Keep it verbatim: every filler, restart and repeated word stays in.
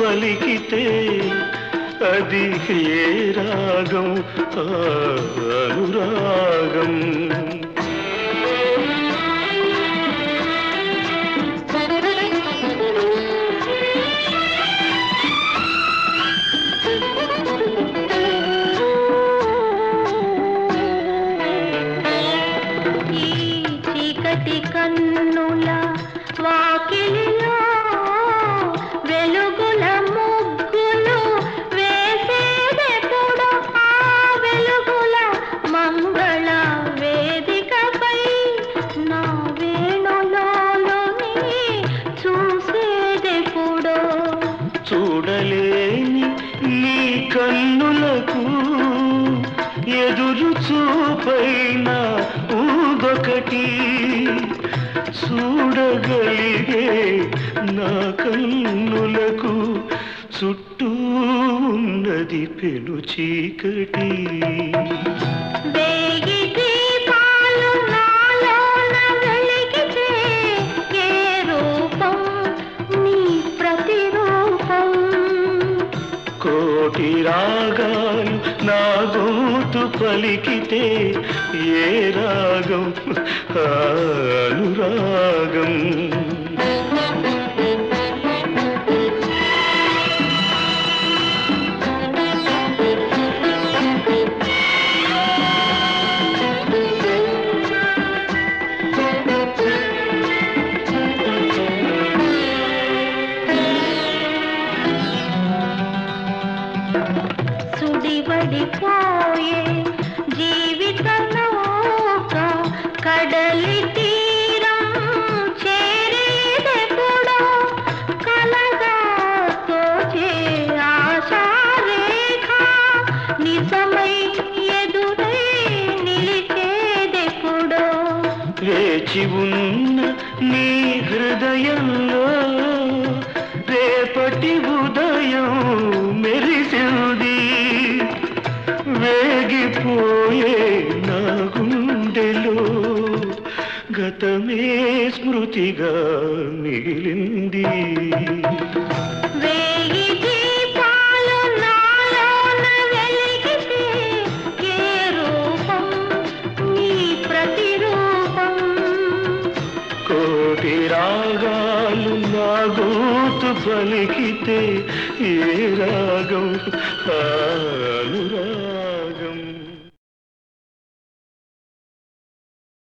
పలికితే అది ఏ రాగం ఆ అనురాగం. కన్నుల వాకిలిలో వెలుగుల ముగ్గులు వేసేదెప్పుడు ఆ వెలుగుల మంగళ వేదికపై నా వేణులోని చూసేదెప్పుడు. చూడలేని నీ కన్నులకు ఎదురు చూపైన ఊదొకటి, చూడగలిగే నా కన్నులకు చుట్టూ ఉన్నది పెను చీకటి. వేగి దీపాలు నాలోన వెలిగితే ఏ రూపం నీ ప్రతిరూపం. కోటి రాగాలు నా గోటు పలికితే ఏ రాగం ఆ అనురాగం. సుడివడిపోయే జీవిత నౌక కడలి తీరం చేరేదెప్పుడో, కలగా తోచే ఆశారేఖ నిజమై ఎదురై నిలిచేదెప్పుడో. వేచి ఉన్న నీ హృదయంలో రేపటి ఉదయం మెరిసింది. వేగిపోయే నా గుండెలో గతమే స్మృతిగా మిగిలింది. వేయి దీపాలు నాలోన వెలిగితే ఏ రూపం నీ ప్రతిరూపం. కోటి రాగాలు నా గోటు పలికితే ఏ రాగం ఆ